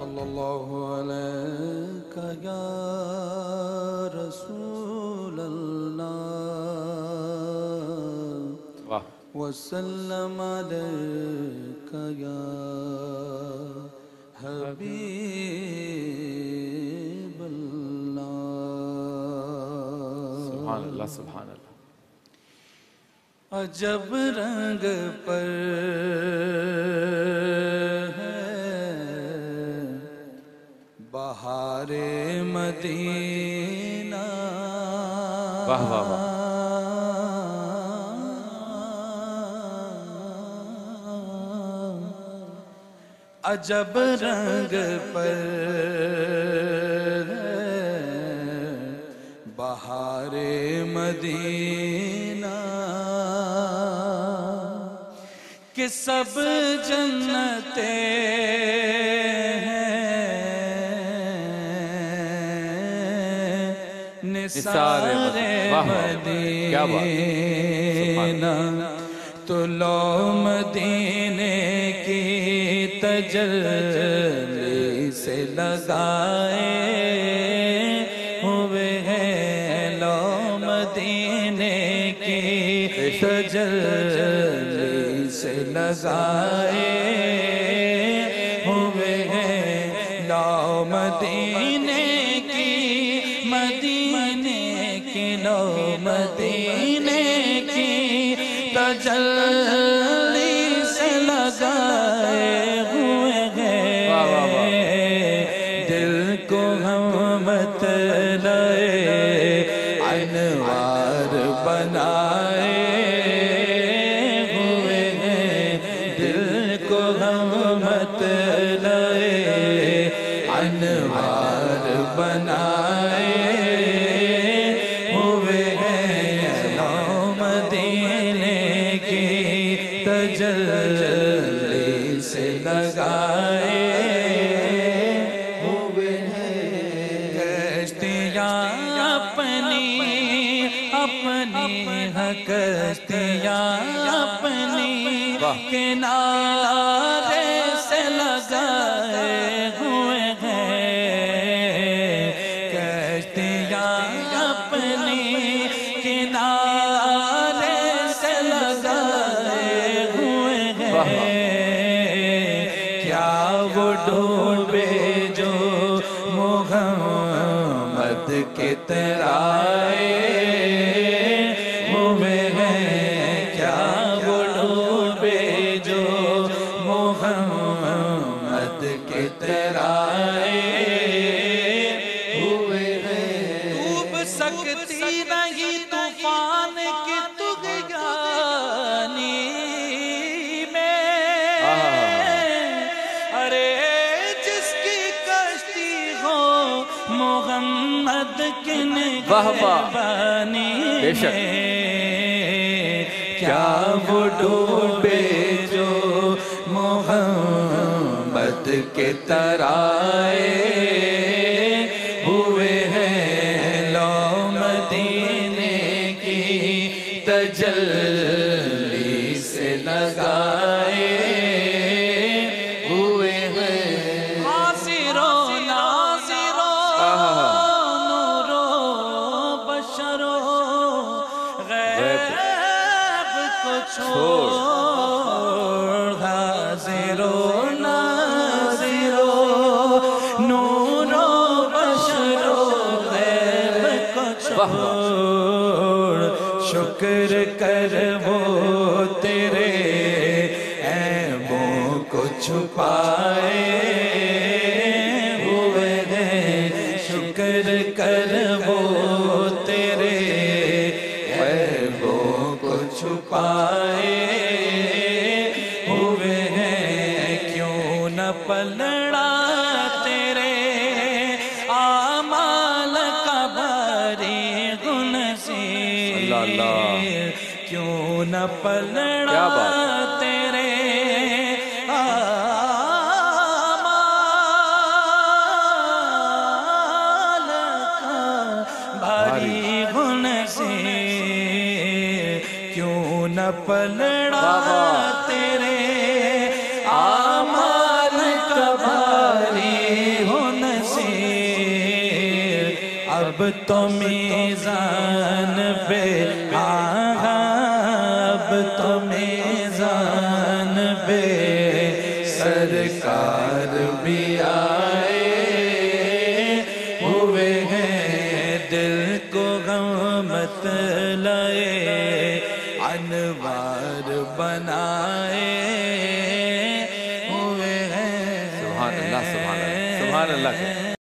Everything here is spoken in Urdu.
صلی اللہ علیہ یا رسول اللہ وسلم علیک یا حبیب اللہ. سبحان اللہ سبحان اللہ. عجب رنگ پر ہے بہار مدینہ. واہ واہ واہ. عجب رنگ پر ہے بہار مدینہ کہ سب جنتیں ہیں نثار مدینہ. تو لو مدینے کی تجلی سے لگائے ہوئے ہیں. لو مدینے کی تجلی سے لگائے ہوئے ہیں. لو مدینے کی لو مدینے کی تجلی سے لگائے ہوئے ہیں. دل کو ہم مطلع انوار بنائے ہوئے ہیں. دل کو ہم مطلع انوار بنائے ہوئے ہیں. لو مدینے کی تجلی سے لگائے ہوئے ہیں. کشتیاں اپنی کشتیاں اپنی کنارے سے لگائے ہوئے ہیں. کشتیاں اپنی کنارے سے لگائے ہوئے ہیں. کیا وہ ڈوبے جو محمد کے ترائے ہوئے ہیں. کیا وہ ڈوبے جو محمد کے ترائے ہوئے ہیں. ڈوب سکتی نہیں طوفان کی طغیانی میں. ارے جس کی کشتی ہو محمد کی نگہبانی میں. کیا وہ ڈوبے جو محمد کے ترائے ہوئے ہیں. لو مدینے کی تجلی سے لگائے ہوئے ہیں. حاضر و ناظر و نور و بشر و غیب کو چھوڑ. حاضر و ناظر و نور و بشر و غیب کو چھوڑ. شکر کر وہ تیرے عیبوں کو چھپائے ہوئے ہیں. شکر کر وہ تیرے عیبوں کو چھپائے ہوئے ہیں. کیوں نہ پلڑا تیرے اعمال کا بھاری گنزیر. کیوں نہ پلڑا تیرے اعمال کا بھاری گنزیر. کیوں نہ پلڑا تیرے اعمال کا بھاری اب تو میزان پہ اب تو میزان پہ سرکار بھی آئے ہوئے ہیں، دل کو غم مت لائے، انوار بنائے ہوئے ہیں۔ سبحان اللہ، سبحان اللہ، سبحان اللہ۔